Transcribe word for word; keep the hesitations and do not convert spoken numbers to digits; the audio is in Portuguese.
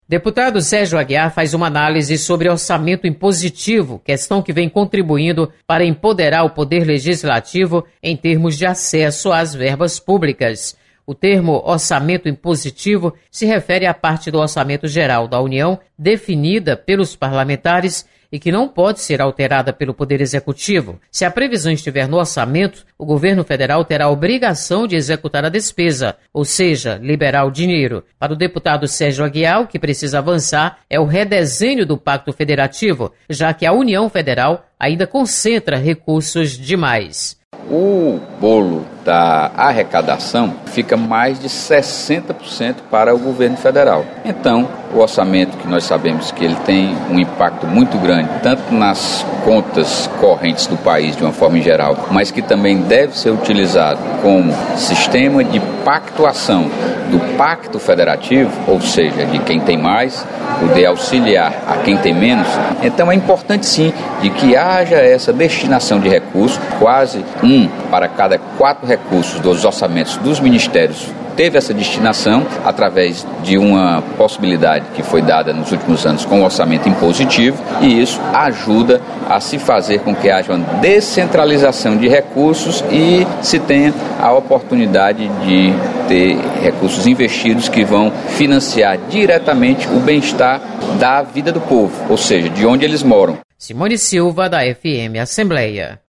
Deputado Sérgio Aguiar faz uma análise sobre orçamento impositivo, questão que vem contribuindo para empoderar o poder legislativo em termos de acesso às verbas públicas. O termo orçamento impositivo se refere à parte do orçamento geral da União definida pelos parlamentares e que não pode ser alterada pelo Poder Executivo. Se a previsão estiver no orçamento, o governo federal terá a obrigação de executar a despesa, ou seja, liberar o dinheiro. Para o deputado Sérgio Aguiar, o que precisa avançar é o redesenho do Pacto Federativo, já que a União Federal ainda concentra recursos demais. O bolo da arrecadação fica mais de sessenta por cento para o governo federal. Então, o orçamento, que nós sabemos que ele tem um impacto muito grande, tanto nas contas correntes do país de uma forma geral, mas que também deve ser utilizado como sistema de pactuação do Pacto Federativo, ou seja, de quem tem mais, poder auxiliar a quem tem menos. Então é importante sim de que haja essa destinação de recursos, quase um para cada quatro recursos dos orçamentos dos ministérios teve essa destinação através de uma possibilidade que foi dada nos últimos anos com o orçamento impositivo, e isso ajuda a se fazer com que haja uma descentralização de recursos e se tenha a oportunidade de ter recursos investidos que vão financiar diretamente o bem-estar da vida do povo, ou seja, de onde eles moram. Simone Silva, da F M Assembleia.